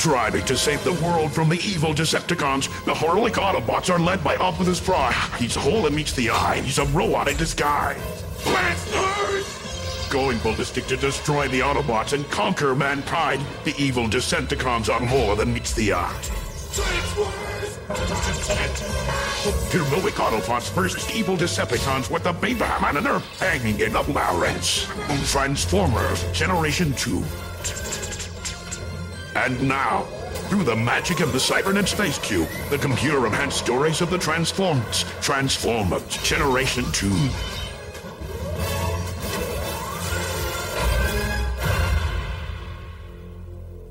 Striving to save the world from the evil Decepticons, the Horlick Autobots are led by Optimus Prime. He's whole and meets the eye. He's a robot in disguise. Blasters! Going ballistic to destroy the Autobots and conquer mankind, the evil Decepticons are more than meets the eye. Heroic Autobots versus evil Decepticons with the Beaverman and Earth hanging in the balance. Transformers Generation 2. And now, through the magic of the Cybernet Space Cube, the computer-enhanced stories of the Transformers Generation 2.